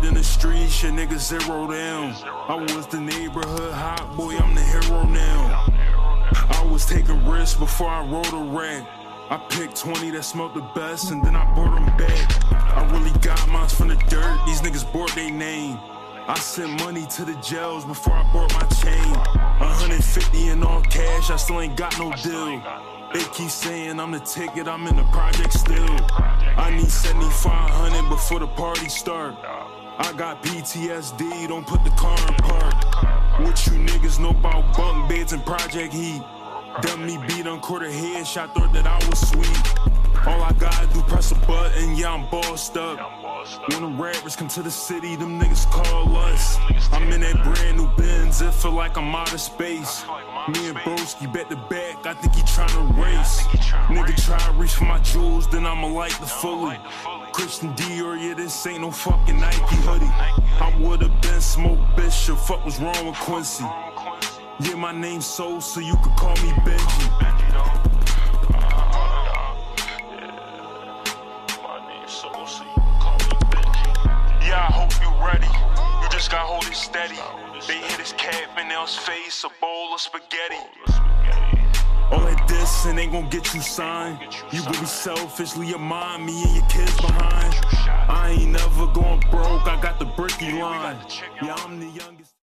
word in the streets, your niggas zero down. I was the neighborhood hot boy, I'm the hero now. I was taking risks before I wrote a rag. I picked 20 that smelled the best and then I brought them back. I really got mine from the dirt, these niggas bought their name. I sent money to the jails before I bought my chain. 150 in all cash, I still ain't got no deal. They keep saying I'm the ticket, I'm in the project still. I need 7,500 before the party start. I got PTSD, don't put the car in park. What you niggas know about bunk beds and project heat? Done me beat on quarter head, shot thought that I was sweet. All I gotta do press a button, yeah I'm bossed up. When the rappers come to the city, them niggas call us. I'm in that brand new Benz, it feel like I'm out of space. Me and Broski back to back, I think he tryna race. Nigga try to reach for my jewels, then I'ma light the fully. Christian Dior, yeah this ain't no fucking Nike hoodie. I would've been Smoke Bishop, fuck was wrong with Quincy. Yeah, my name's Soul, so you could call me Benji. Yeah, I hope you ready. You just gotta hold it steady. They hit his cap in his face, a bowl of spaghetti. All that dissing ain't gon' get you signed. You really selfishly your mind, me and your kids behind. I ain't never going broke, I got the bricky line. Yeah, I'm the youngest.